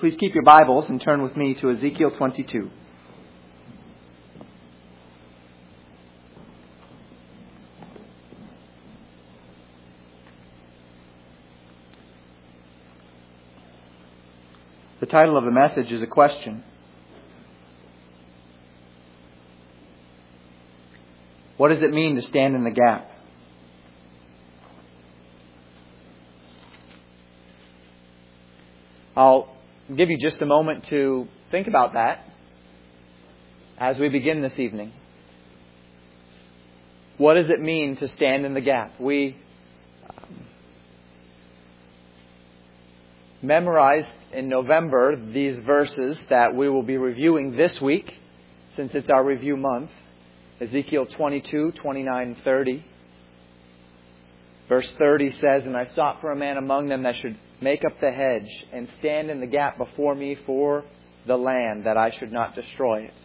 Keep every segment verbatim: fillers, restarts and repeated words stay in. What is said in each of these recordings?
Please keep your Bibles and turn with me to Ezekiel twenty-two. The title of the message is a question. What does it mean to stand in the gap? I'll give you just a moment to think about that as we begin this evening. What does it mean to stand in the gap? We um, memorized in November these verses that we will be reviewing this week, since it's our review month. Ezekiel twenty-two, twenty-nine, and thirty. Verse thirty says, "And I sought for a man among them that should make up the hedge and stand in the gap before me for the land, that I should not destroy it.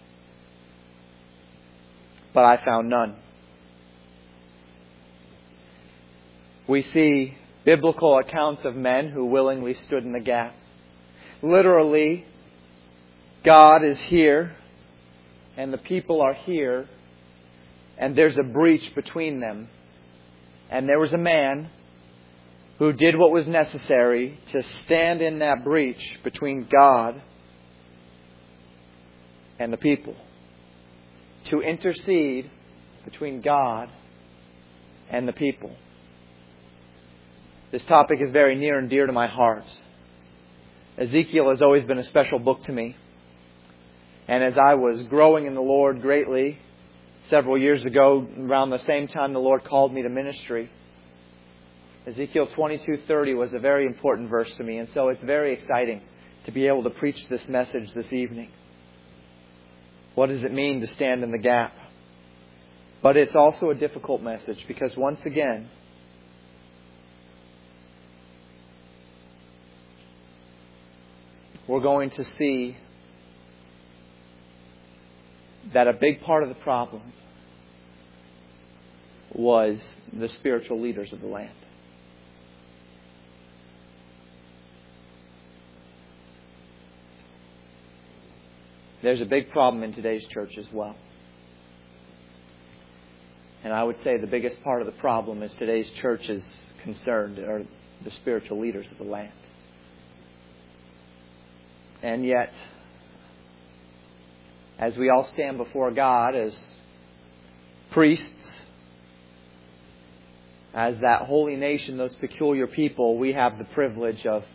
But I found none." We see biblical accounts of men who willingly stood in the gap. Literally, God is here and the people are here, and there's a breach between them. And there was a man who did what was necessary to stand in that breach between God and the people. To intercede between God and the people. This topic is very near and dear to my heart. Ezekiel has always been a special book to me. And as I was growing in the Lord greatly, several years ago, around the same time the Lord called me to ministry, Ezekiel twenty-two thirty was a very important verse to me. And so it's very exciting to be able to preach this message this evening. What does it mean to stand in the gap? But it's also a difficult message because once again, we're going to see that a big part of the problem was the spiritual leaders of the land. There's a big problem in today's church as well. And I would say the biggest part of the problem is today's church is concerned are the spiritual leaders of the land. And yet, as we all stand before God as priests, as that holy nation, those peculiar people, we have the privilege of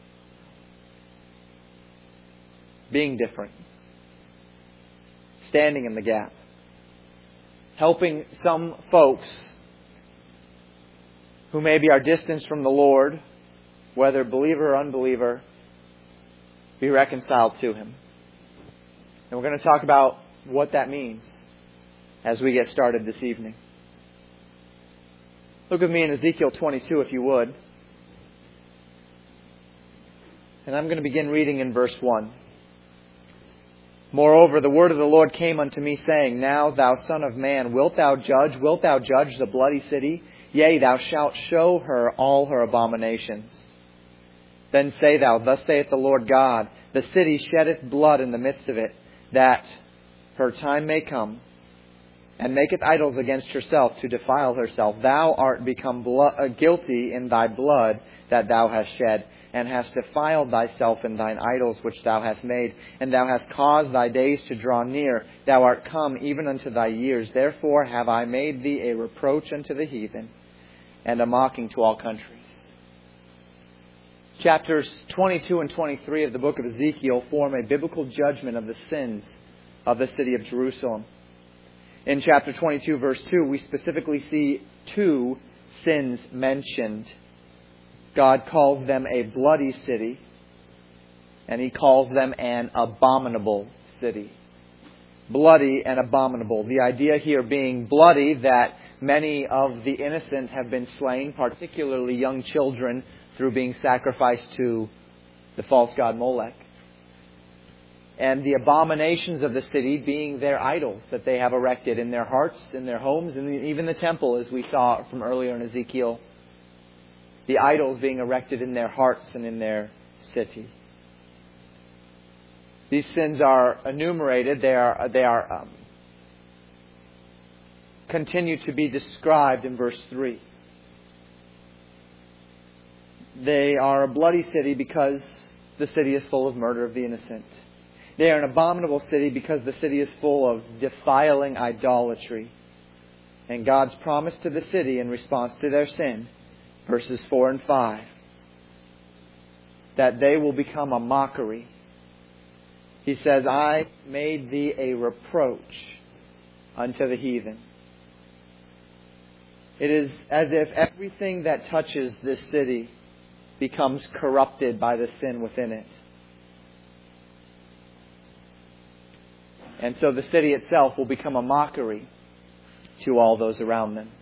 being different. Standing in the gap. Helping some folks who maybe are distanced from the Lord, whether believer or unbeliever, be reconciled to Him. And we're going to talk about what that means as we get started this evening. Look with me in Ezekiel twenty-two if you would. And I'm going to begin reading in verse one. "Moreover, the word of the Lord came unto me, saying, Now, thou son of man, wilt thou judge? Wilt thou judge the bloody city? Yea, thou shalt show her all her abominations. Then say thou, Thus saith the Lord God, The city sheddeth blood in the midst of it, that her time may come, and maketh idols against herself to defile herself. Thou art become blood, uh, guilty in thy blood that thou hast shed, and hast defiled thyself in thine idols which thou hast made, and thou hast caused thy days to draw near. Thou art come even unto thy years. Therefore have I made thee a reproach unto the heathen, and a mocking to all countries." Chapters twenty-two and twenty-three of the book of Ezekiel form a biblical judgment of the sins of the city of Jerusalem. In chapter twenty-two, verse two, we specifically see two sins mentioned. God calls them a bloody city, and He calls them an abominable city. Bloody and abominable. The idea here being bloody, that many of the innocent have been slain, particularly young children, through being sacrificed to the false god Molech. And the abominations of the city being their idols that they have erected in their hearts, in their homes, and even the temple, as we saw from earlier in Ezekiel. The idols being erected in their hearts and in their city. These sins are enumerated. They are, they are um, continue to be described in verse three. They are a bloody city because the city is full of murder of the innocent. They are an abominable city because the city is full of defiling idolatry. And God's promise to the city in response to their sin, verses four and five, that they will become a mockery. He says, I made thee a reproach unto the heathen. It is as if everything that touches this city becomes corrupted by the sin within it. And so the city itself will become a mockery to all those around them.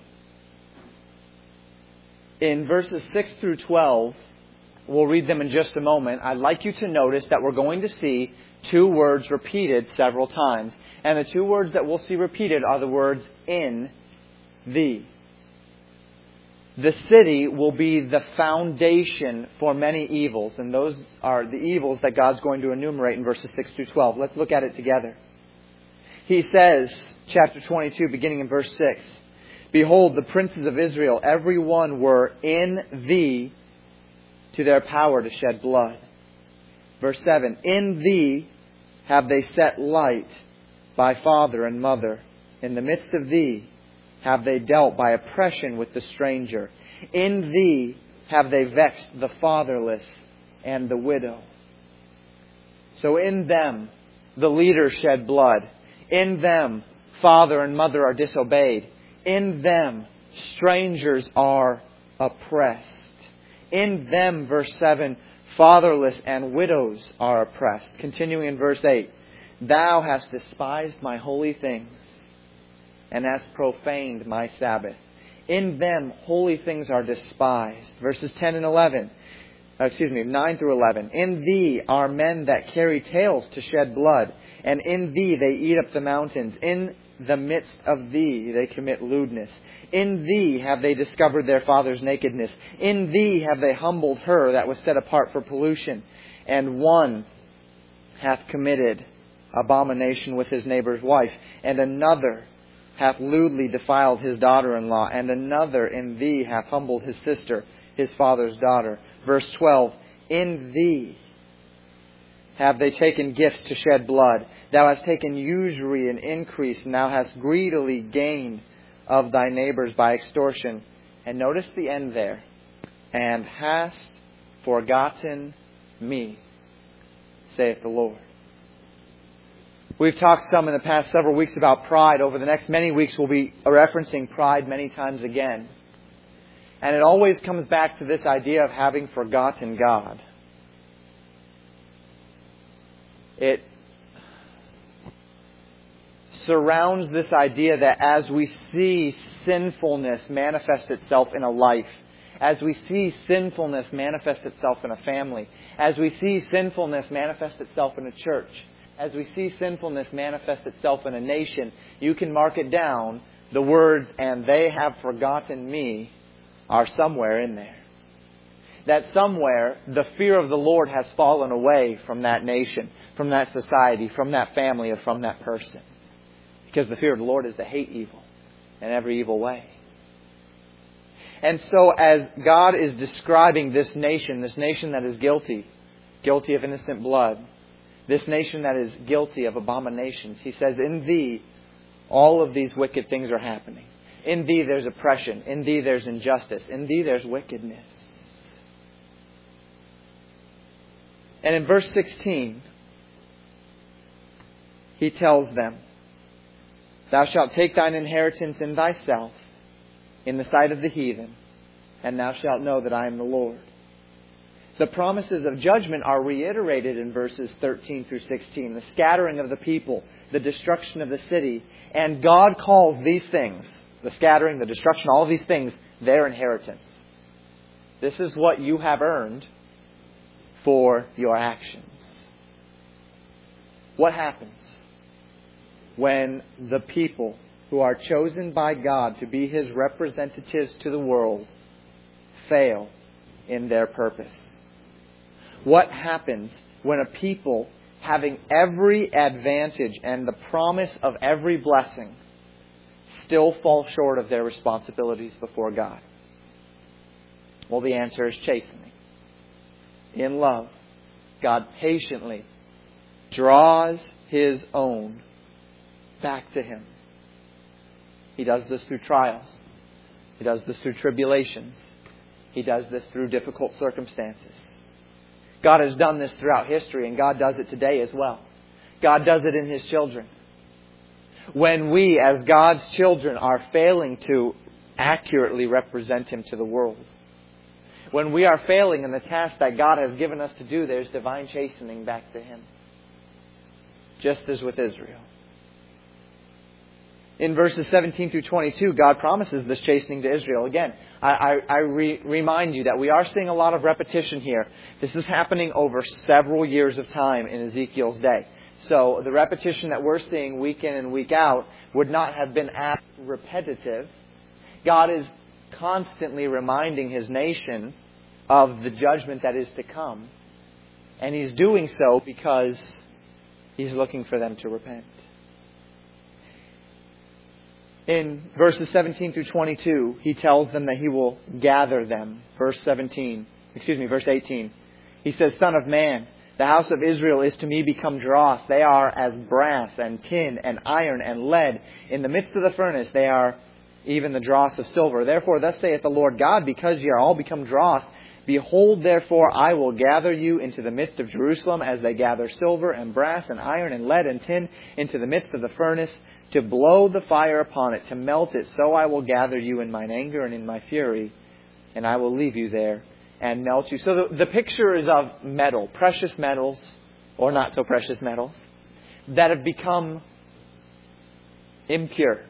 In verses six through twelve, we'll read them in just a moment. I'd like you to notice that we're going to see two words repeated several times. And the two words that we'll see repeated are the words in thee. The city will be the foundation for many evils. And those are the evils that God's going to enumerate in verses six through twelve. Let's look at it together. He says, chapter twenty-two, beginning in verse six, Behold, the princes of Israel, every one were in thee to their power to shed blood. Verse seven, In thee have they set light by father and mother. In the midst of thee have they dealt by oppression with the stranger. In thee have they vexed the fatherless and the widow. So in them the leaders shed blood. In them father and mother are disobeyed. In them strangers are oppressed. In them, verse seven, fatherless and widows are oppressed. Continuing in verse eight, Thou hast despised my holy things, and hast profaned my Sabbath. In them holy things are despised. Verses ten and eleven, excuse me, nine through eleven. In thee are men that carry tales to shed blood, and in thee they eat up the mountains. In the midst of thee they commit lewdness. In thee have they discovered their father's nakedness. In thee have they humbled her that was set apart for pollution. And one hath committed abomination with his neighbor's wife, and another hath lewdly defiled his daughter-in-law, and another in thee hath humbled his sister, his father's daughter. Verse twelve, In thee have they taken gifts to shed blood. Thou hast taken usury and increase, and thou hast greedily gained of thy neighbors by extortion. And notice the end there. And hast forgotten me, saith the Lord. We've talked some in the past several weeks about pride. Over the next many weeks we'll be referencing pride many times again. And it always comes back to this idea of having forgotten God. It surrounds this idea that as we see sinfulness manifest itself in a life, as we see sinfulness manifest itself in a family, as we see sinfulness manifest itself in a church, as we see sinfulness manifest itself in a nation, you can mark it down. The words, and they have forgotten me, are somewhere in there. That somewhere the fear of the Lord has fallen away from that nation, from that society, from that family, or from that person. Because the fear of the Lord is to hate evil in every evil way. And so as God is describing this nation, this nation that is guilty, guilty of innocent blood, this nation that is guilty of abominations, He says, in thee, all of these wicked things are happening. In thee there's oppression. In thee there's injustice. In thee there's wickedness. And in verse sixteen, He tells them, Thou shalt take thine inheritance in thyself, in the sight of the heathen, and thou shalt know that I am the Lord. The promises of judgment are reiterated in verses thirteen through sixteen. The scattering of the people, the destruction of the city. And God calls these things, the scattering, the destruction, all of these things, their inheritance. This is what you have earned for your actions. What happens when the people who are chosen by God to be His representatives to the world fail in their purpose? What happens when a people having every advantage and the promise of every blessing, still fall short of their responsibilities before God? Well, the answer is chastening. In love, God patiently draws His own back to Him. He does this through trials. He does this through tribulations. He does this through difficult circumstances. God has done this throughout history, and God does it today as well. God does it in His children. When we, as God's children, are failing to accurately represent Him to the world, when we are failing in the task that God has given us to do, there's divine chastening back to Him. Just as with Israel. In verses seventeen through twenty-two, God promises this chastening to Israel. Again, I, I, I re- remind you that we are seeing a lot of repetition here. This is happening over several years of time in Ezekiel's day. So the repetition that we're seeing week in and week out would not have been as repetitive. God is constantly reminding His nation of the judgment that is to come. And He's doing so because He's looking for them to repent. In verses seventeen through twenty-two, He tells them that He will gather them. Verse seventeen, excuse me, verse eighteen. He says, Son of man, the house of Israel is to me become dross. They are as brass and tin and iron and lead. In the midst of the furnace, they are even the dross of silver. Therefore, thus saith the Lord God, because ye are all become dross, behold, therefore, I will gather you into the midst of Jerusalem as they gather silver and brass and iron and lead and tin into the midst of the furnace, to blow the fire upon it, to melt it. So I will gather you in mine anger and in my fury, and I will leave you there and melt you. So the, the picture is of metal, precious metals, or not so precious metals, that have become impure.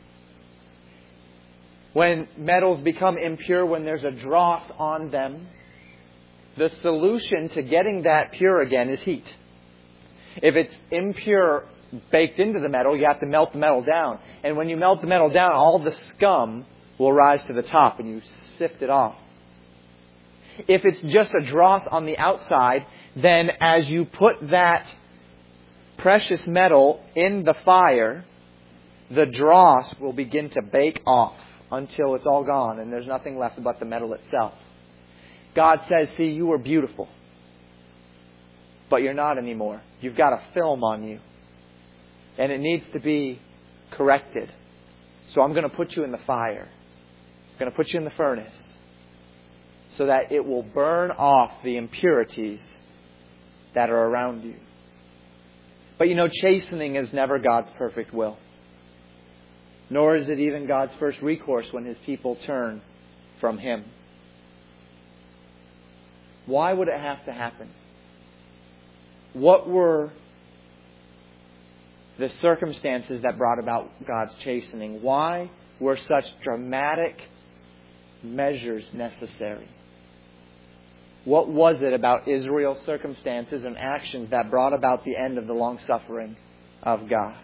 When metals become impure, when there's a dross on them, the solution to getting that pure again is heat. If it's impure baked into the metal, you have to melt the metal down. And when you melt the metal down, all the scum will rise to the top and you sift it off. If it's just a dross on the outside, then as you put that precious metal in the fire, the dross will begin to bake off until it's all gone and there's nothing left but the metal itself. God says, see, you were beautiful, but you're not anymore. You've got a film on you. And it needs to be corrected. So I'm going to put you in the fire. I'm going to put you in the furnace so that it will burn off the impurities that are around you. But you know, chastening is never God's perfect will. Nor is it even God's first recourse when His people turn from Him. Why would it have to happen? What were the circumstances that brought about God's chastening? Why were such dramatic measures necessary? What was it about Israel's circumstances and actions that brought about the end of the long suffering of God?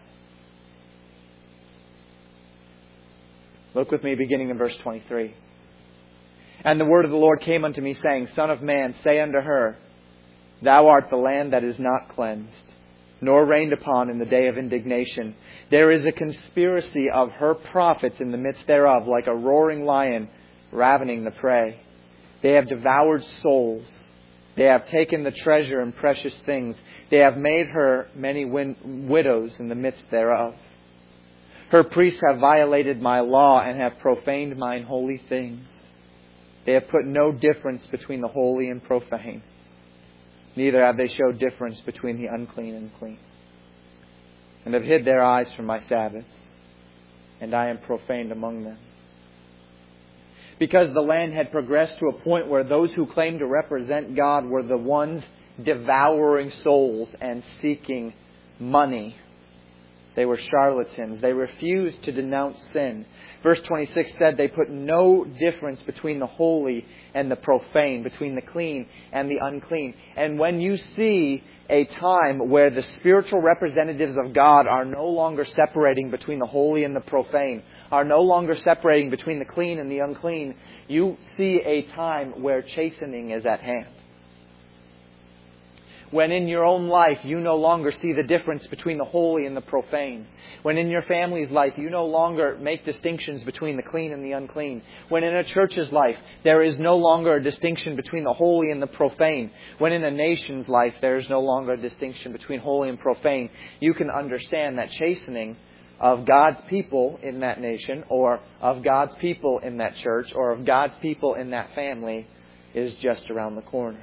Look with me beginning in verse twenty-three. And the word of the Lord came unto me, saying, Son of man, say unto her, Thou art the land that is not cleansed, nor rained upon in the day of indignation. There is a conspiracy of her prophets in the midst thereof, like a roaring lion ravening the prey. They have devoured souls. They have taken the treasure and precious things. They have made her many win- widows in the midst thereof. Her priests have violated my law and have profaned mine holy things. They have put no difference between the holy and profane. Neither have they showed difference between the unclean and clean. And have hid their eyes from my Sabbaths, and I am profaned among them. Because the land had progressed to a point where those who claimed to represent God were the ones devouring souls and seeking money. They were charlatans. They refused to denounce sin. Verse twenty-six said they put no difference between the holy and the profane, between the clean and the unclean. And when you see a time where the spiritual representatives of God are no longer separating between the holy and the profane, are no longer separating between the clean and the unclean, you see a time where chastening is at hand. When in your own life you no longer see the difference between the holy and the profane. When in your family's life you no longer make distinctions between the clean and the unclean. When in a church's life there is no longer a distinction between the holy and the profane. When in a nation's life there is no longer a distinction between holy and profane. You can understand that chastening of God's people in that nation, or of God's people in that church, or of God's people in that family is just around the corner.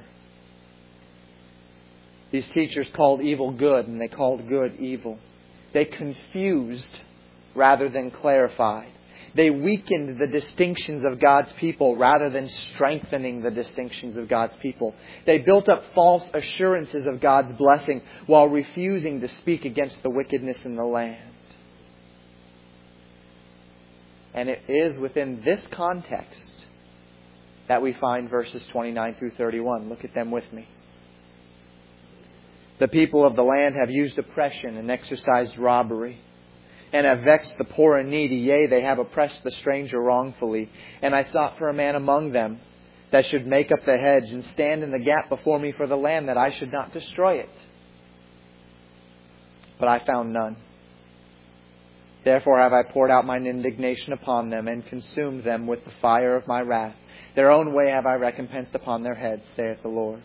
These teachers called evil good, and they called good evil. They confused rather than clarified. They weakened the distinctions of God's people rather than strengthening the distinctions of God's people. They built up false assurances of God's blessing while refusing to speak against the wickedness in the land. And it is within this context that we find verses twenty-nine through thirty-one. Look at them with me. The people of the land have used oppression and exercised robbery, and have vexed the poor and needy. Yea, they have oppressed the stranger wrongfully. And I sought for a man among them that should make up the hedge and stand in the gap before me for the land, that I should not destroy it. But I found none. Therefore have I poured out mine indignation upon them, and consumed them with the fire of my wrath. Their own way have I recompensed upon their heads, saith the Lord.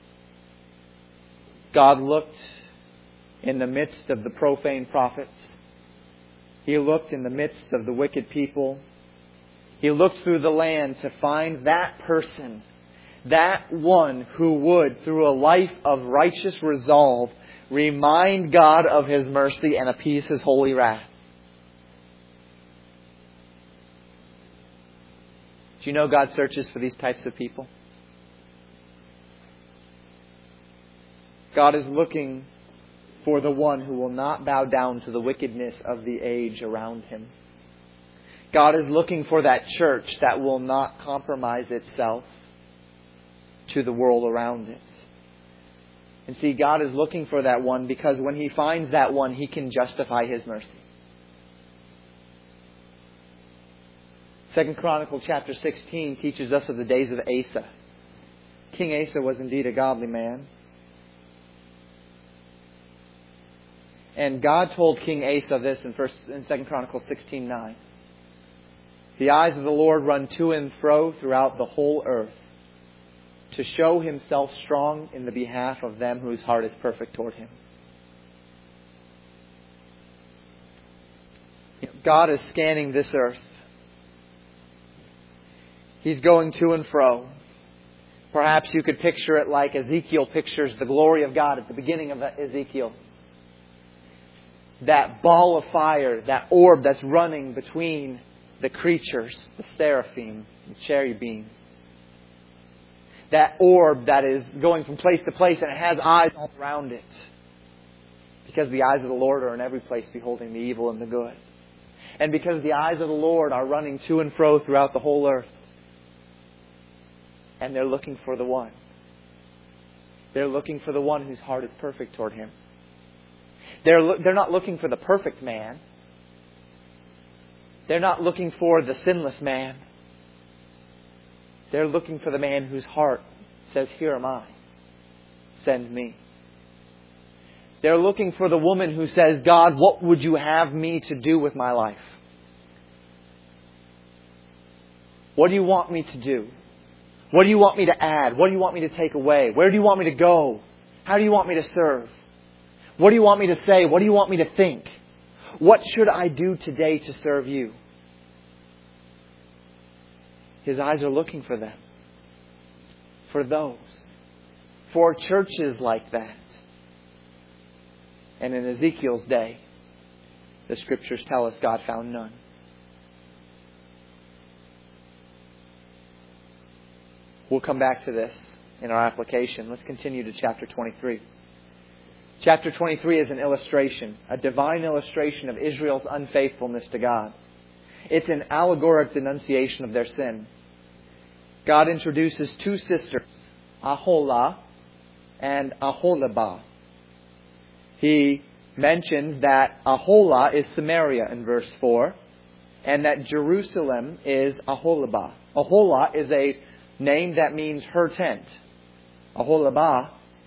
God looked in the midst of the profane prophets. He looked in the midst of the wicked people. He looked through the land to find that person, that one who would, through a life of righteous resolve, remind God of His mercy and appease His holy wrath. Do you know God searches for these types of people? God is looking for the one who will not bow down to the wickedness of the age around him. God is looking for that church that will not compromise itself to the world around it. And see, God is looking for that one because when He finds that one, He can justify His mercy. Second Chronicles chapter sixteen teaches us of the days of Asa. King Asa was indeed a godly man. And God told King Asa this in first in Second Chronicles sixteen nine. The eyes of the Lord run to and fro throughout the whole earth, to show Himself strong in the behalf of them whose heart is perfect toward Him. God is scanning this earth. He's going to and fro. Perhaps you could picture it like Ezekiel pictures the glory of God at the beginning of Ezekiel. That ball of fire, that orb that's running between the creatures, the seraphim, the cherubim. That orb that is going from place to place and it has eyes all around it. Because the eyes of the Lord are in every place, beholding the evil and the good. And because the eyes of the Lord are running to and fro throughout the whole earth. And they're looking for the one. They're looking for the one whose heart is perfect toward Him. They're, lo- they're not looking for the perfect man. They're not looking for the sinless man. They're looking for the man whose heart says, "Here am I. Send me." They're looking for the woman who says, "God, what would you have me to do with my life? What do you want me to do? What do you want me to add? What do you want me to take away? Where do you want me to go? How do you want me to serve? What do you want me to say? What do you want me to think? What should I do today to serve you?" His eyes are looking for them. For those. For churches like that. And in Ezekiel's day, the Scriptures tell us God found none. We'll come back to this in our application. Let's continue to chapter twenty-three. Chapter twenty-three is an illustration, a divine illustration of Israel's unfaithfulness to God. It's an allegoric denunciation of their sin. God introduces two sisters, Aholah and Aholibah. He mentions that Aholah is Samaria in verse four, and that Jerusalem is Aholibah. Aholah is a name that means her tent. Aholibah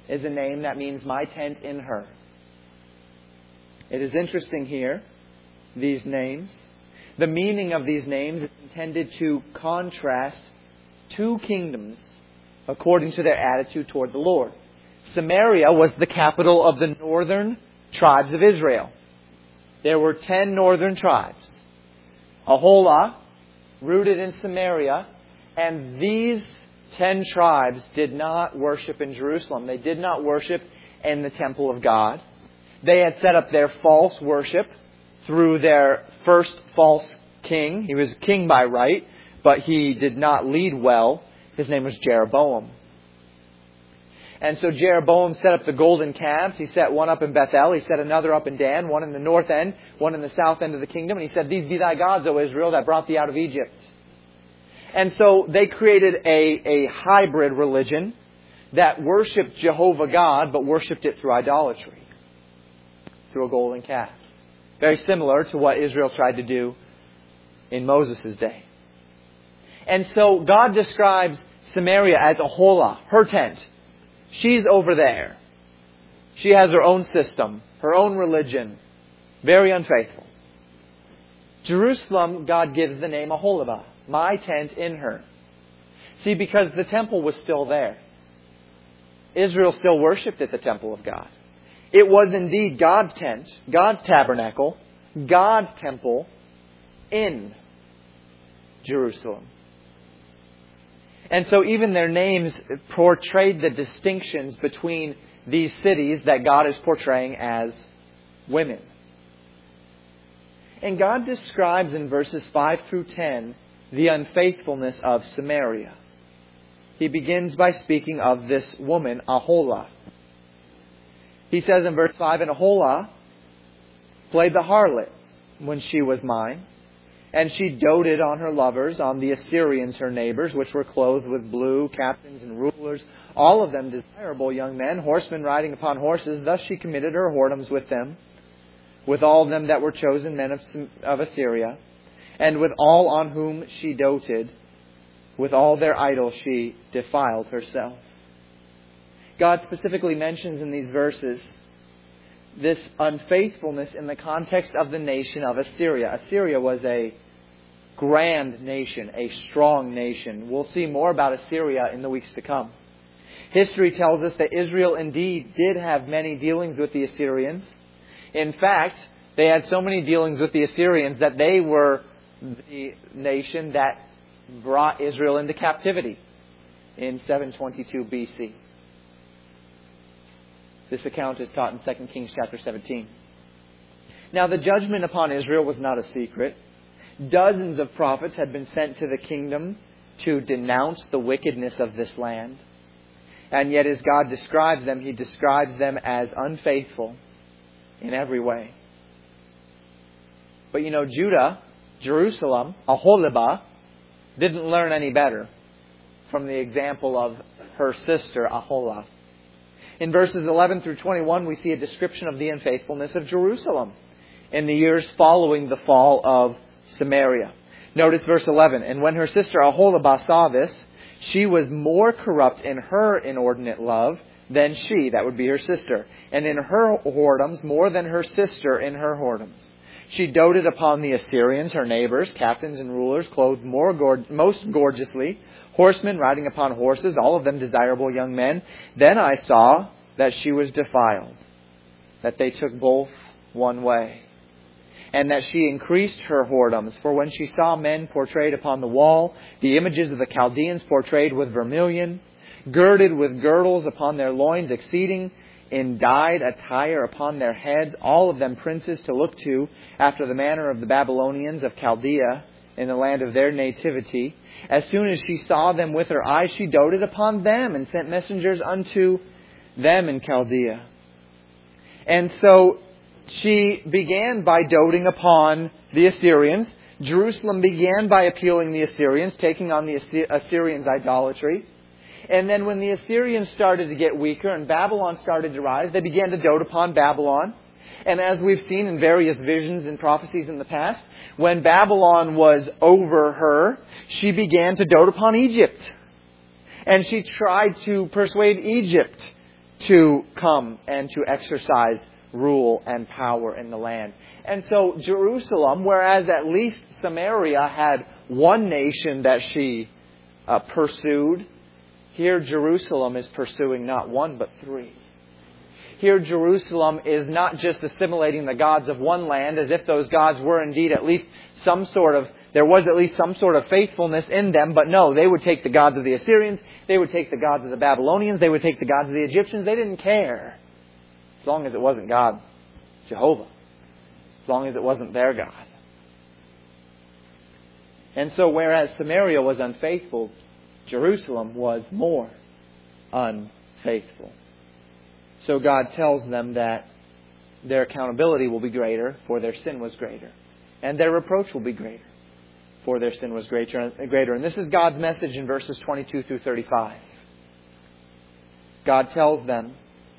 is a name that means my tent in her. It is interesting here, these names. The meaning of these names is intended to contrast two kingdoms according to their attitude toward the Lord. Samaria was the capital of the northern tribes of Israel. There were ten northern tribes. Aholah, rooted in Samaria, and these ten tribes did not worship in Jerusalem. They did not worship in the temple of God. They had set up their false worship through their first false king. He was king by right, but he did not lead well. His name was Jeroboam. And so Jeroboam set up the golden calves. He set one up in Bethel. He set another up in Dan, one in the north end, one in the south end of the kingdom. And he said, "These be thy gods, O Israel, that brought thee out of Egypt." And so they created a, a hybrid religion that worshipped Jehovah God, but worshipped it through idolatry, through a golden calf. Very similar to what Israel tried to do in Moses' day. And so God describes Samaria as Aholah, her tent. She's over there. She has her own system, her own religion. Very unfaithful. Jerusalem, God gives the name Aholibah, my tent in her. See, because the temple was still there. Israel still worshipped at the temple of God. It was indeed God's tent, God's tabernacle, God's temple in Jerusalem. And so even their names portrayed the distinctions between these cities that God is portraying as women. And God describes in verses five through ten the unfaithfulness of Samaria. He begins by speaking of this woman, Aholah. He says in verse five, "And Aholah played the harlot when she was mine. And she doted on her lovers, on the Assyrians her neighbors, which were clothed with blue, captains and rulers, all of them desirable young men, horsemen riding upon horses. Thus she committed her whoredoms with them, with all of them that were chosen men of, of Assyria, and with all on whom she doted, with all their idols she defiled herself." God specifically mentions in these verses this unfaithfulness in the context of the nation of Assyria. Assyria was a grand nation, a strong nation. We'll see more about Assyria in the weeks to come. History tells us that Israel indeed did have many dealings with the Assyrians. In fact, they had so many dealings with the Assyrians that they were the nation that brought Israel into captivity in seven twenty-two B C. This account is taught in Second Kings chapter seventeen. Now, the judgment upon Israel was not a secret. Dozens of prophets had been sent to the kingdom to denounce the wickedness of this land. And yet, as God describes them, He describes them as unfaithful in every way. But you know, Judah, Jerusalem, Aholibah, didn't learn any better from the example of her sister, Aholah. In verses eleven through twenty-one, we see a description of the unfaithfulness of Jerusalem in the years following the fall of Samaria. Notice verse eleven. "And when her sister Aholibah saw this, she was more corrupt in her inordinate love than she," that would be her sister, "and in her whoredoms more than her sister in her whoredoms. She doted upon the Assyrians, her neighbors, captains and rulers, clothed more gor- most gorgeously, horsemen riding upon horses, all of them desirable young men. Then I saw that she was defiled, that they took both one way, and that she increased her whoredoms. For when she saw men portrayed upon the wall, the images of the Chaldeans portrayed with vermilion, girded with girdles upon their loins, exceeding in dyed attire upon their heads, all of them princes to look to, after the manner of the Babylonians of Chaldea, in the land of their nativity. As soon as she saw them with her eyes, she doted upon them, and sent messengers unto them in Chaldea." And so she began by doting upon the Assyrians. Jerusalem began by appealing the Assyrians, taking on the Assyrians' idolatry. And then when the Assyrians started to get weaker and Babylon started to rise, they began to dote upon Babylon. And as we've seen in various visions and prophecies in the past, when Babylon was over her, she began to dote upon Egypt. And she tried to persuade Egypt to come and to exercise rule and power in the land. And so Jerusalem, whereas at least Samaria had one nation that she uh, pursued, here Jerusalem is pursuing not one but three. Here Jerusalem is not just assimilating the gods of one land as if those gods were indeed at least some sort of, there was at least some sort of faithfulness in them. But no, they would take the gods of the Assyrians, they would take the gods of the Babylonians, they would take the gods of the Egyptians. They didn't care. As long as it wasn't God, Jehovah. As long as it wasn't their God. And so whereas Samaria was unfaithful, Jerusalem was more unfaithful. So God tells them that their accountability will be greater, for their sin was greater. And their reproach will be greater, for their sin was greater. And this is God's message in verses twenty-two through thirty-five. God tells them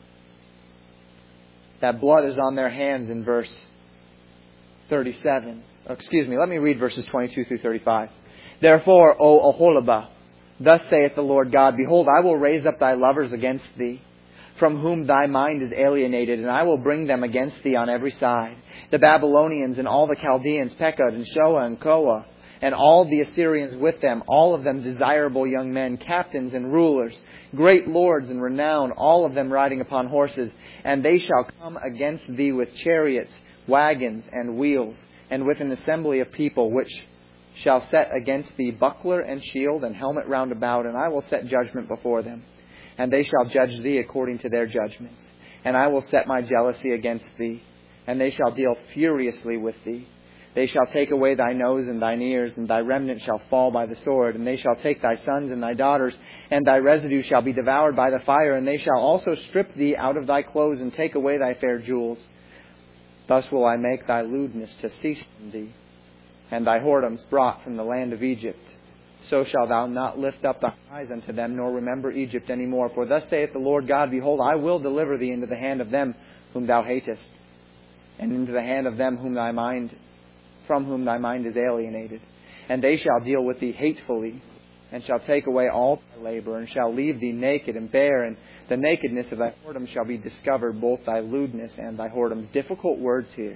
that blood is on their hands in verse thirty-seven. Excuse me, let me read verses twenty-two through thirty-five. Therefore, O Oholibah, thus saith the Lord God, behold, I will raise up thy lovers against thee, from whom thy mind is alienated, and I will bring them against thee on every side. The Babylonians and all the Chaldeans, Pekod and Shoah and Koah, and all the Assyrians with them, all of them desirable young men, captains and rulers, great lords and renown, all of them riding upon horses. And they shall come against thee with chariots, wagons, and wheels, and with an assembly of people, which shall set against thee buckler and shield and helmet round about, and I will set judgment before them. And they shall judge thee according to their judgments. And I will set my jealousy against thee, and they shall deal furiously with thee. They shall take away thy nose and thine ears, and thy remnant shall fall by the sword. And they shall take thy sons and thy daughters, and thy residue shall be devoured by the fire. And they shall also strip thee out of thy clothes, and take away thy fair jewels. Thus will I make thy lewdness to cease from thee, and thy whoredoms brought from the land of Egypt. So shalt thou not lift up thine eyes unto them, nor remember Egypt any more. For thus saith the Lord God, behold, I will deliver thee into the hand of them whom thou hatest, and into the hand of them whom thy mind, from whom thy mind is alienated. And they shall deal with thee hatefully, and shall take away all thy labor, and shall leave thee naked and bare, and the nakedness of thy whoredom shall be discovered, both thy lewdness and thy whoredom. Difficult words here.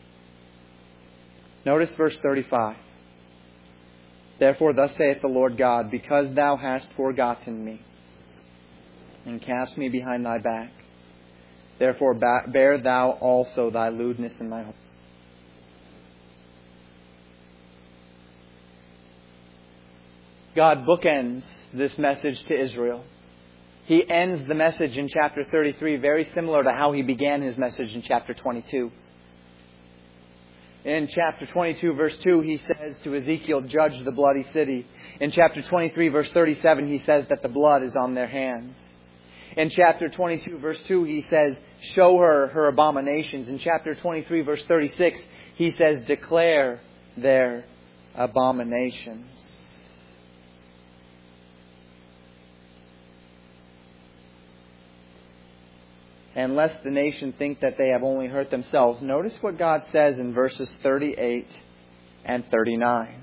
Notice verse thirty-five. Therefore thus saith the Lord God, because thou hast forgotten me, and cast me behind thy back, therefore bear thou also thy lewdness and thy whoredom. God bookends this message to Israel. He ends the message in chapter thirty-three very similar to how he began his message in chapter twenty-two. In chapter twenty-two, verse two, he says to Ezekiel, judge the bloody city. In chapter twenty-three, verse thirty-seven, he says that the blood is on their hands. In chapter twenty-two, verse two, he says, show her her abominations. In chapter twenty-three, verse thirty-six, he says, declare their abominations. And lest the nation think that they have only hurt themselves, notice what God says in verses thirty-eight and thirty-nine.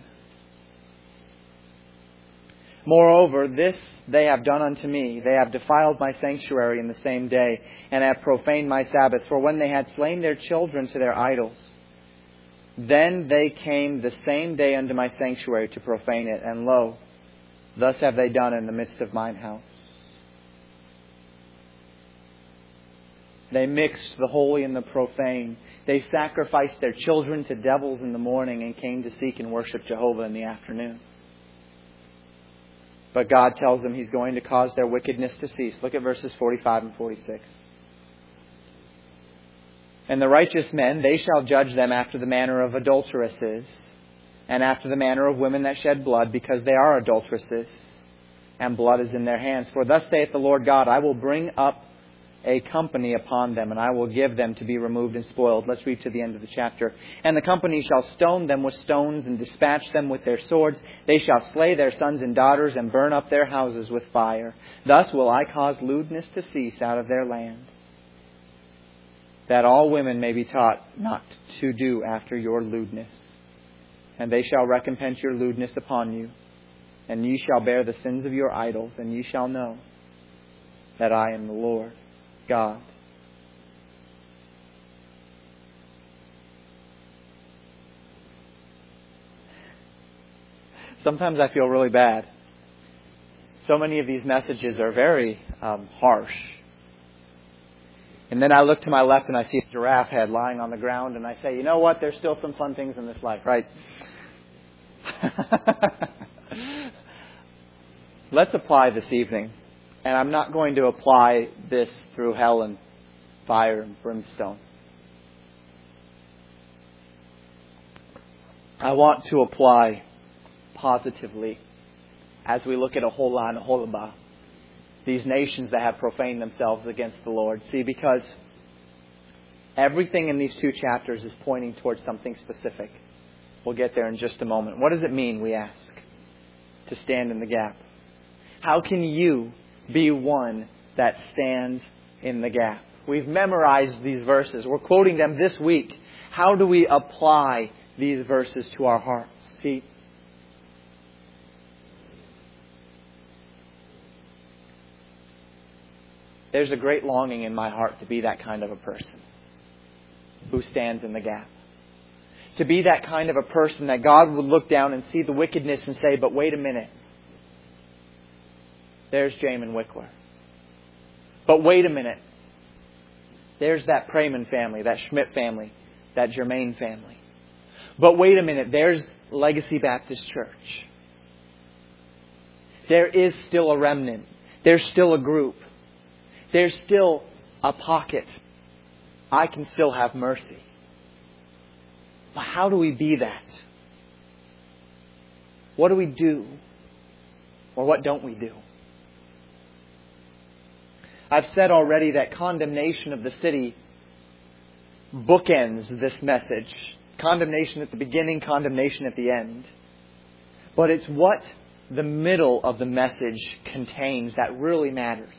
Moreover, this they have done unto me. They have defiled my sanctuary in the same day, and have profaned my Sabbath. For when they had slain their children to their idols, then they came the same day unto my sanctuary to profane it. And lo, thus have they done in the midst of mine house. They mixed the holy and the profane. They sacrificed their children to devils in the morning and came to seek and worship Jehovah in the afternoon. But God tells them He's going to cause their wickedness to cease. Look at verses forty-five and forty-six. And the righteous men, they shall judge them after the manner of adulteresses, and after the manner of women that shed blood, because they are adulteresses, and blood is in their hands. For thus saith the Lord God, I will bring up a company upon them, and I will give them to be removed and spoiled. Let's read to the end of the chapter. And the company shall stone them with stones, and dispatch them with their swords. They shall slay their sons and daughters, and burn up their houses with fire. Thus will I cause lewdness to cease out of their land, that all women may be taught not to do after your lewdness. And they shall recompense your lewdness upon you, and ye shall bear the sins of your idols, and ye shall know that I am the Lord. God. Sometimes I feel really bad. So many of these messages are very um, harsh. And then I look to my left and I see a giraffe head lying on the ground and I say, you know what? There's still some fun things in this life, right? Let's apply this evening. And I'm not going to apply this through hell and fire and brimstone. I want to apply positively as we look at Aholah and Aholibah, these nations that have profaned themselves against the Lord. See, because everything in these two chapters is pointing towards something specific. We'll get there in just a moment. What does it mean, we ask, to stand in the gap? How can you be one that stands in the gap? We've memorized these verses. We're quoting them this week. How do we apply these verses to our hearts? See, there's a great longing in my heart to be that kind of a person who stands in the gap. To be that kind of a person that God would look down and see the wickedness and say, but wait a minute. There's Jamin Wickler. But wait a minute. There's that Prayman family, that Schmidt family, that Germain family. But wait a minute. There's Legacy Baptist Church. There is still a remnant. There's still a group. There's still a pocket. I can still have mercy. But how do we be that? What do we do? Or what don't we do? I've said already that condemnation of the city bookends this message. Condemnation at the beginning, condemnation at the end. But it's what the middle of the message contains that really matters.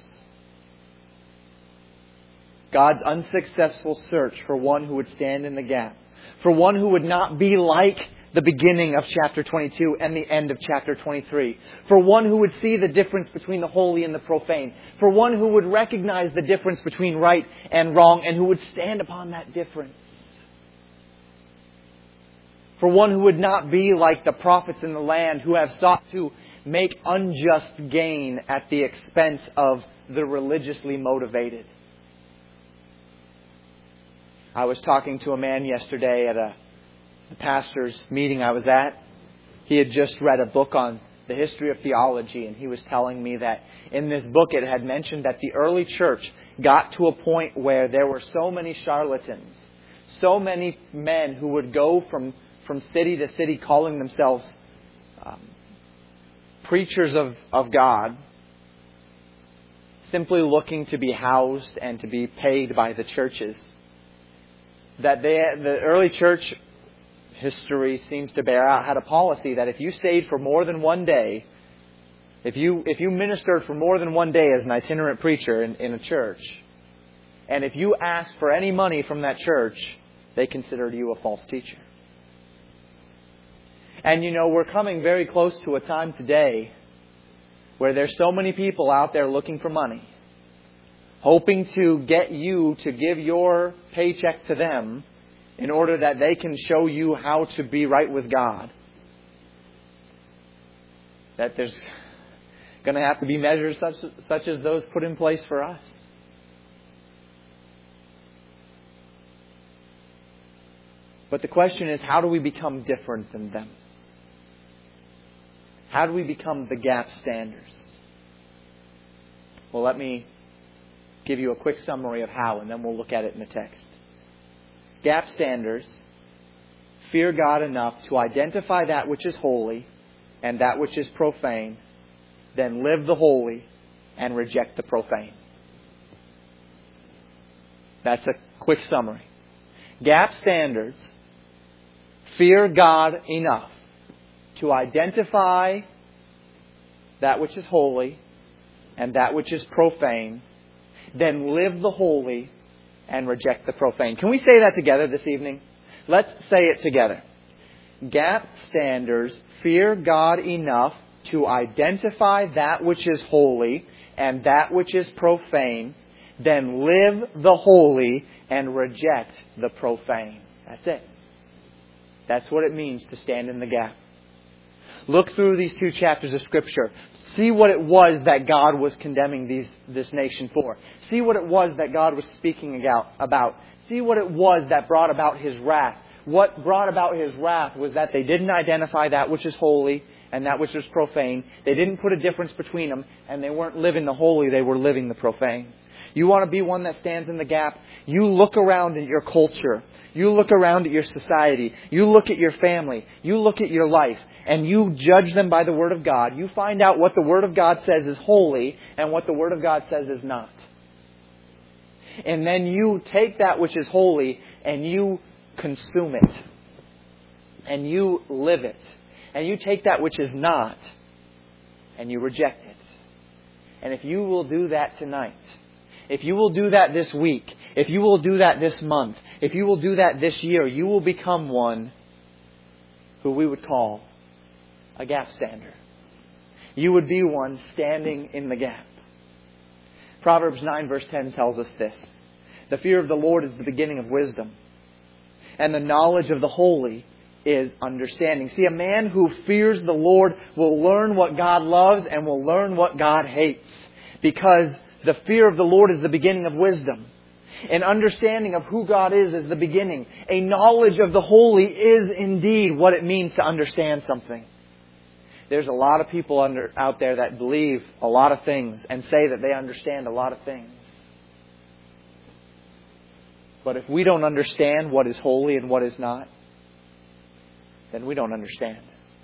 God's unsuccessful search for one who would stand in the gap. For one who would not be like the beginning of chapter twenty-two and the end of chapter twenty-three. For one who would see the difference between the holy and the profane. For one who would recognize the difference between right and wrong and who would stand upon that difference. For one who would not be like the prophets in the land who have sought to make unjust gain at the expense of the religiously motivated. I was talking to a man yesterday at a the pastor's meeting I was at. He had just read a book on the history of theology, and he was telling me that in this book it had mentioned that the early church got to a point where there were so many charlatans, so many men who would go from, from city to city calling themselves um, preachers of, of God, simply looking to be housed and to be paid by the churches. That they, the early church history seems to bear out, had a policy that if you stayed for more than one day, if you if you ministered for more than one day as an itinerant preacher in, in a church, and if you asked for any money from that church, they considered you a false teacher. And you know, we're coming very close to a time today where there's so many people out there looking for money, hoping to get you to give your paycheck to them in order that they can show you how to be right with God. That there's going to have to be measures such, such as those put in place for us. But the question is, how do we become different than them? How do we become the gap standers? Well, let me give you a quick summary of how, and then we'll look at it in the text. Gap standers fear God enough to identify that which is holy and that which is profane, then live the holy and reject the profane. That's a quick summary. Gap standards fear God enough to identify that which is holy and that which is profane, then live the holy and reject the profane. Can we say that together this evening? Let's say it together. Gap standers fear God enough to identify that which is holy and that which is profane, then live the holy and reject the profane. That's it. That's what it means to stand in the gap. Look through these two chapters of Scripture. See what it was that God was condemning these, this nation for. See what it was that God was speaking about. See what it was that brought about His wrath. What brought about His wrath was that they didn't identify that which is holy and that which was profane. They didn't put a difference between them, and they weren't living the holy, they were living the profane. You want to be one that stands in the gap? You look around at your culture. You look around at your society. You look at your family. You look at your life. And you judge them by the Word of God. You find out what the Word of God says is holy and what the Word of God says is not. And then you take that which is holy and you consume it. And you live it. And you take that which is not and you reject it. And if you will do that tonight, if you will do that this week, if you will do that this month, if you will do that this year, you will become one who we would call a gap stander. You would be one standing in the gap. Proverbs nine verse ten tells us this. The fear of the Lord is the beginning of wisdom, and the knowledge of the holy is understanding. See, a man who fears the Lord will learn what God loves and will learn what God hates, because the fear of the Lord is the beginning of wisdom. An understanding of who God is is the beginning. A knowledge of the holy is indeed what it means to understand something. There's a lot of people under, out there that believe a lot of things and say that they understand a lot of things. But if we don't understand what is holy and what is not, then we don't understand.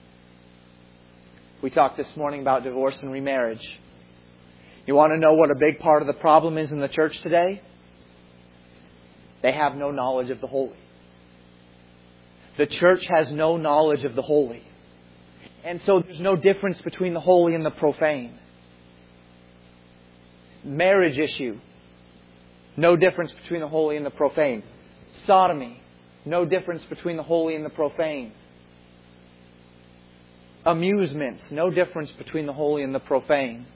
We talked this morning about divorce and remarriage. You want to know what a big part of the problem is in the church today? They have no knowledge of the holy. The church has no knowledge of the holy. And so there's no difference between the holy and the profane. Marriage issue. No difference between the holy and the profane. Sodomy. No difference between the holy and the profane. Amusements. No difference between the holy and the profane.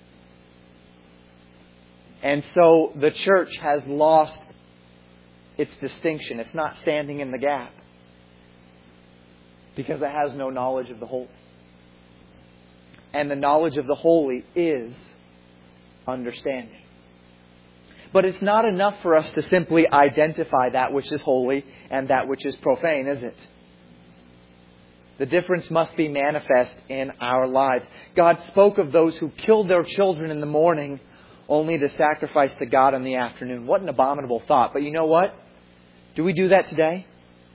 And so the church has lost its distinction. It's not standing in the gap because it has no knowledge of the holy. And the knowledge of the holy is understanding. But it's not enough for us to simply identify that which is holy and that which is profane, is it? The difference must be manifest in our lives. God spoke of those who killed their children in the morning only to sacrifice to God in the afternoon. What an abominable thought. But you know what? Do we do that today?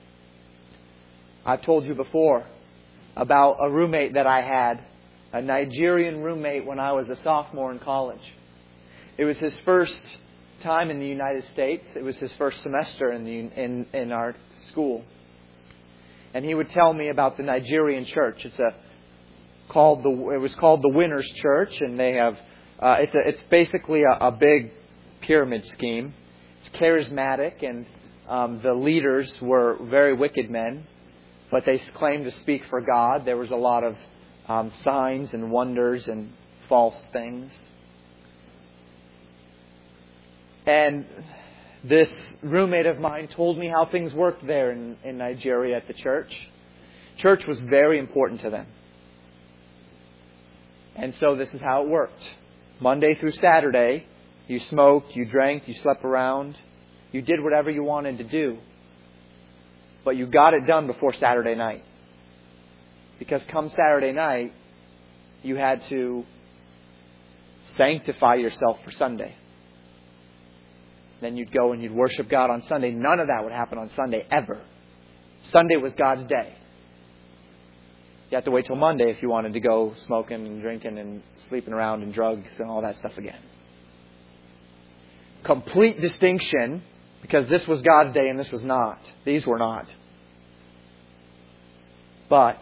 I've told you before about a roommate that I had, a Nigerian roommate when I was a sophomore in college. It was his first time in the United States. It was his first semester in the in, in our school. And he would tell me about the Nigerian church. It's a called the it was called the Winners Church, and they have uh, it's a, it's basically a, a big pyramid scheme. It's charismatic, and um, the leaders were very wicked men, but they claimed to speak for God. There was a lot of um, signs and wonders and false things. And this roommate of mine told me how things worked there in, in Nigeria at the church. Church was very important to them. And so this is how it worked. Monday through Saturday, you smoked, you drank, you slept around. You did whatever you wanted to do. But you got it done before Saturday night. Because come Saturday night, you had to sanctify yourself for Sunday. Then you'd go and you'd worship God on Sunday. None of that would happen on Sunday, ever. Sunday was God's day. You have to wait till Monday if you wanted to go smoking and drinking and sleeping around and drugs and all that stuff again. Complete distinction, because this was God's day and this was not. These were not. But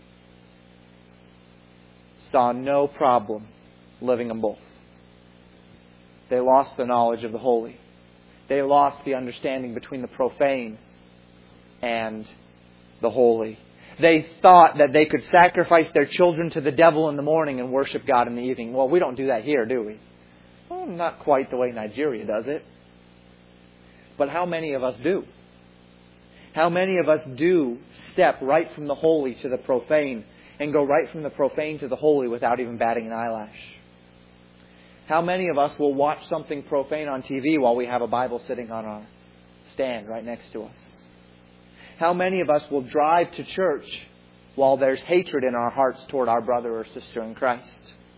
saw no problem living them both. They lost the knowledge of the holy. They lost the understanding between the profane and the holy. They thought that they could sacrifice their children to the devil in the morning and worship God in the evening. Well, we don't do that here, do we? Well, not quite the way Nigeria does it. But how many of us do? How many of us do step right from the holy to the profane and go right from the profane to the holy without even batting an eyelash? How many of us will watch something profane on T V while we have a Bible sitting on our stand right next to us? How many of us will drive to church while there's hatred in our hearts toward our brother or sister in Christ?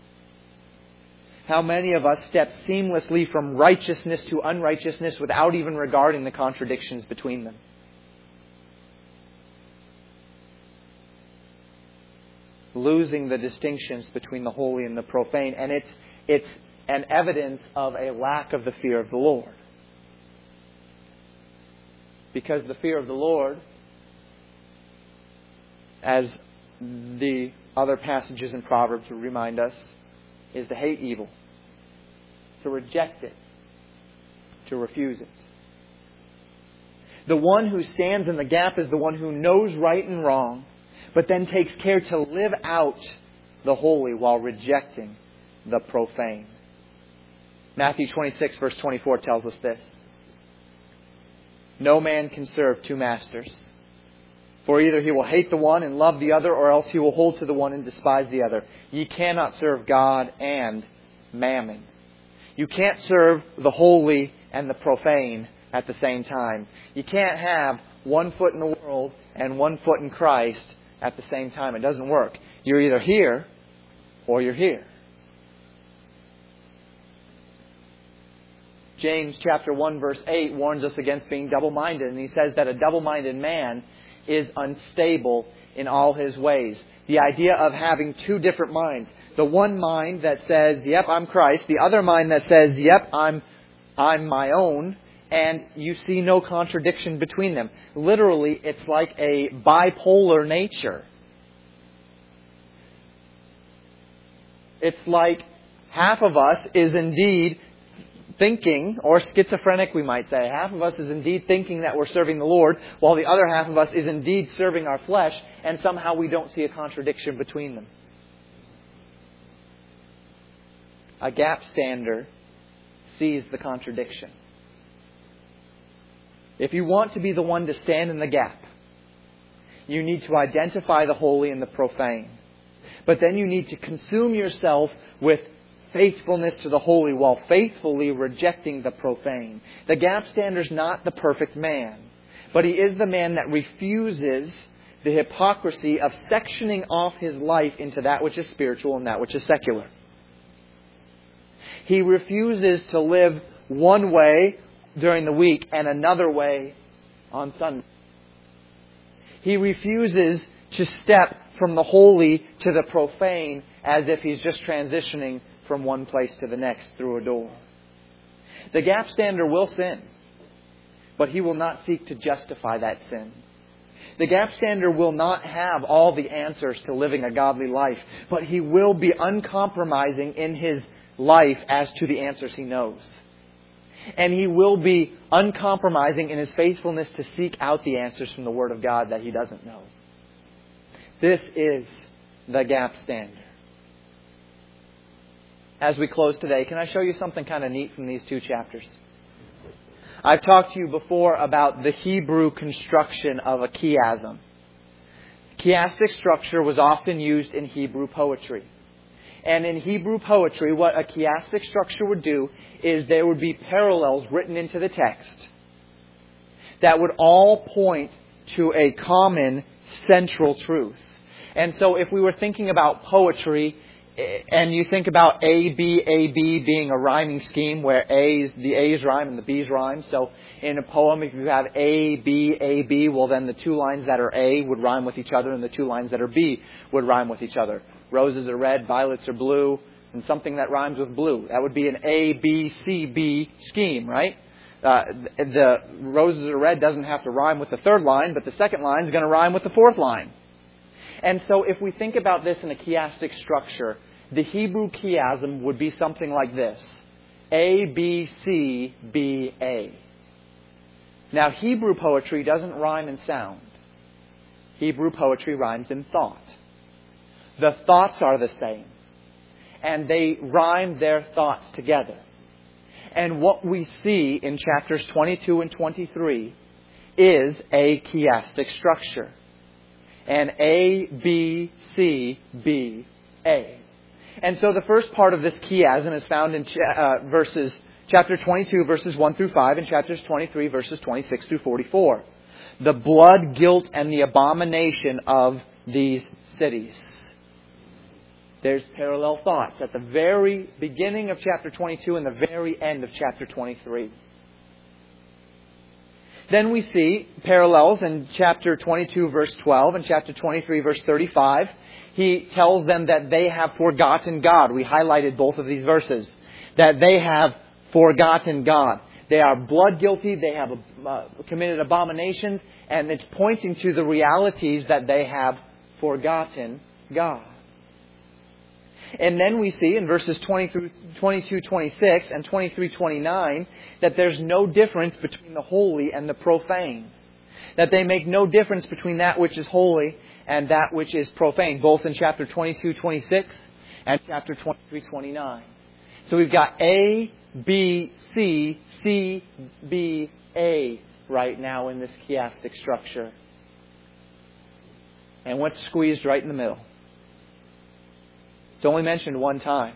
How many of us step seamlessly from righteousness to unrighteousness without even regarding the contradictions between them? Losing the distinctions between the holy and the profane. And it's, it's an evidence of a lack of the fear of the Lord. Because the fear of the Lord, as the other passages in Proverbs remind us, is to hate evil, to reject it, to refuse it. The one who stands in the gap is the one who knows right and wrong, but then takes care to live out the holy while rejecting the profane. Matthew twenty-six verse twenty-four tells us this. No man can serve two masters. For either he will hate the one and love the other, or else he will hold to the one and despise the other. Ye cannot serve God and mammon. You can't serve the holy and the profane at the same time. You can't have one foot in the world and one foot in Christ at the same time. It doesn't work. You're either here or you're here. James chapter one verse eight warns us against being double-minded. And he says that a double-minded man is unstable in all his ways. The idea of having two different minds. The one mind that says, yep, I'm Christ. The other mind that says, yep, I'm, I'm my own. And you see no contradiction between them. Literally, it's like a bipolar nature. It's like half of us is indeed thinking, or schizophrenic we might say, half of us is indeed thinking that we're serving the Lord, while the other half of us is indeed serving our flesh, and somehow we don't see a contradiction between them. A gap stander sees the contradiction. If you want to be the one to stand in the gap, you need to identify the holy and the profane. But then you need to consume yourself with faithfulness to the holy while faithfully rejecting the profane. The gap stander is not the perfect man, but he is the man that refuses the hypocrisy of sectioning off his life into that which is spiritual and that which is secular. He refuses to live one way during the week and another way on Sunday. He refuses to step from the holy to the profane as if he's just transitioning from one place to the next through a door. The gap stander will sin, but he will not seek to justify that sin. The gap stander will not have all the answers to living a godly life, but he will be uncompromising in his life as to the answers he knows. And he will be uncompromising in his faithfulness to seek out the answers from the Word of God that he doesn't know. This is the gap stander. As we close today, can I show you something kind of neat from these two chapters? I've talked to you before about the Hebrew construction of a chiasm. Chiastic structure was often used in Hebrew poetry. And in Hebrew poetry, what a chiastic structure would do is there would be parallels written into the text that would all point to a common central truth. And so if we were thinking about poetry, and you think about A, B, A, B being a rhyming scheme where A's, the A's rhyme and the B's rhyme. So in a poem, if you have A, B, A, B, well then the two lines that are A would rhyme with each other and the two lines that are B would rhyme with each other. Roses are red, violets are blue, and something that rhymes with blue. That would be an A, B, C, B scheme, right? Uh, the roses are red doesn't have to rhyme with the third line, but the second line is going to rhyme with the fourth line. And so if we think about this in a chiastic structure, the Hebrew chiasm would be something like this. A, B, C, B, A. Now, Hebrew poetry doesn't rhyme in sound. Hebrew poetry rhymes in thought. The thoughts are the same. And they rhyme their thoughts together. And what we see in chapters twenty-two and twenty-three is a chiastic structure. An A, B, C, B, A. And so the first part of this chiasm is found in uh, verses chapter twenty-two, verses one through five, and chapters twenty-three, verses twenty-six through forty-four. The blood, guilt, and the abomination of these cities. There's parallel thoughts at the very beginning of chapter twenty-two and the very end of chapter twenty-three. Then we see parallels in chapter twenty-two, verse twelve, and chapter twenty-three, verse thirty-five. He tells them that they have forgotten God. We highlighted both of these verses. That they have forgotten God. They are blood guilty. They have uh, committed abominations. And it's pointing to the realities that they have forgotten God. And then we see in verses twenty-two, twenty-six and twenty-three, twenty-nine that there's no difference between the holy and the profane. That they make no difference between that which is holy and that which is profane. Both in chapter twenty-two, twenty-six and chapter twenty-three, twenty-nine. So we've got A, B, C, C, B, A right now in this chiastic structure. And what's squeezed right in the middle? It's only mentioned one time.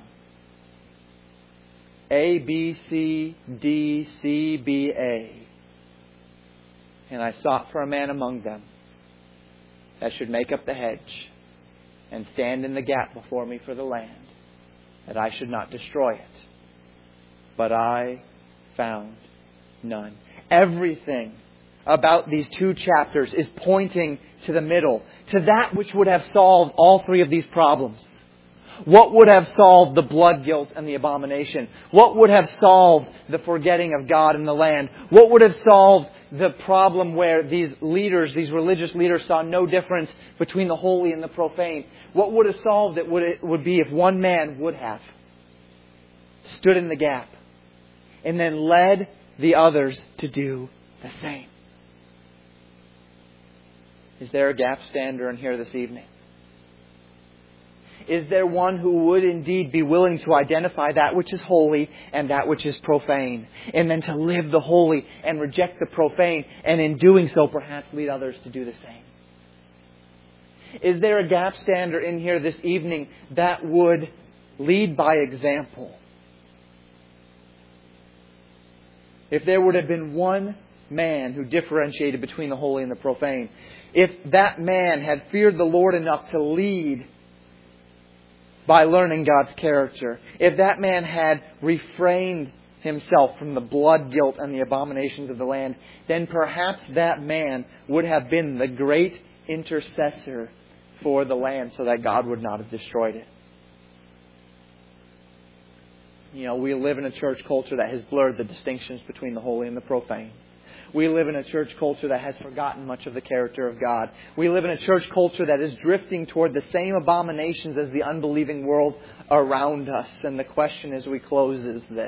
A, B, C, D, C, B, A. And I sought for a man among them that should make up the hedge and stand in the gap before me for the land, that I should not destroy it. But I found none. Everything about these two chapters is pointing to the middle, to that which would have solved all three of these problems. What would have solved the blood guilt and the abomination? What would have solved the forgetting of God in the land? What would have solved the problem where these leaders, these religious leaders, saw no difference between the holy and the profane? What would have solved it would, it would be if one man would have stood in the gap and then led the others to do the same. Is there a gap stander in here this evening? Is there one who would indeed be willing to identify that which is holy and that which is profane, and then to live the holy and reject the profane, and in doing so perhaps lead others to do the same? Is there a gap stander in here this evening that would lead by example? If there would have been one man who differentiated between the holy and the profane, if that man had feared the Lord enough to lead by learning God's character, if that man had refrained himself from the blood guilt and the abominations of the land, then perhaps that man would have been the great intercessor for the land so that God would not have destroyed it. You know, we live in a church culture that has blurred the distinctions between the holy and the profane. We live in a church culture that has forgotten much of the character of God. We live in a church culture that is drifting toward the same abominations as the unbelieving world around us. And the question as we close is this: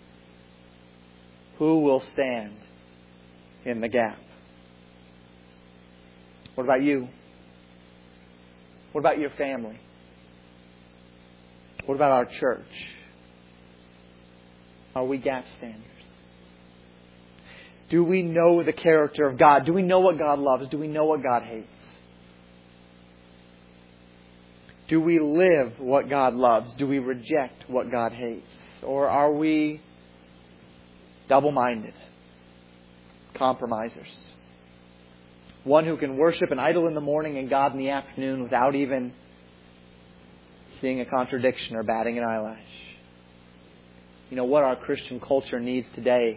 who will stand in the gap? What about you? What about your family? What about our church? Are we gap standers? Do we know the character of God? Do we know what God loves? Do we know what God hates? Do we live what God loves? Do we reject what God hates? Or are we double-minded, compromisers? One who can worship an idol in the morning and God in the afternoon without even seeing a contradiction or batting an eyelash. You know what our Christian culture needs today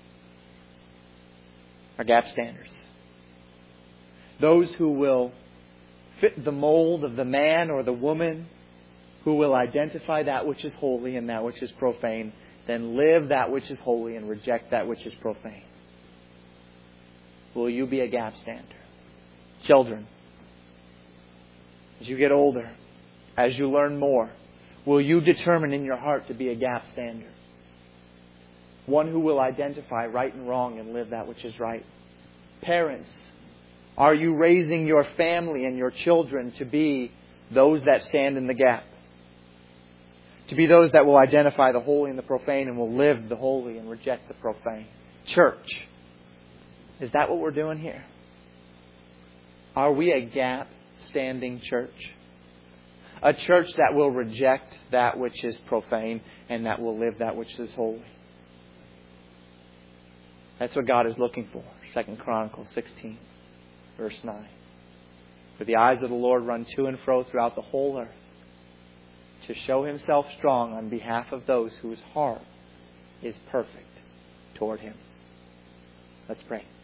are gap standers. Those who will fit the mold of the man or the woman, who will identify that which is holy and that which is profane, then live that which is holy and reject that which is profane. Will you be a gap stander? Children, as you get older, as you learn more, will you determine in your heart to be a gap stander? One who will identify right and wrong and live that which is right. Parents, are you raising your family and your children to be those that stand in the gap? To be those that will identify the holy and the profane and will live the holy and reject the profane. Church, is that what we're doing here? Are we a gap-standing church? A church that will reject that which is profane and that will live that which is holy. That's what God is looking for. Second Chronicles sixteen, verse nine. For the eyes of the Lord run to and fro throughout the whole earth, to show Himself strong on behalf of those whose heart is perfect toward Him. Let's pray.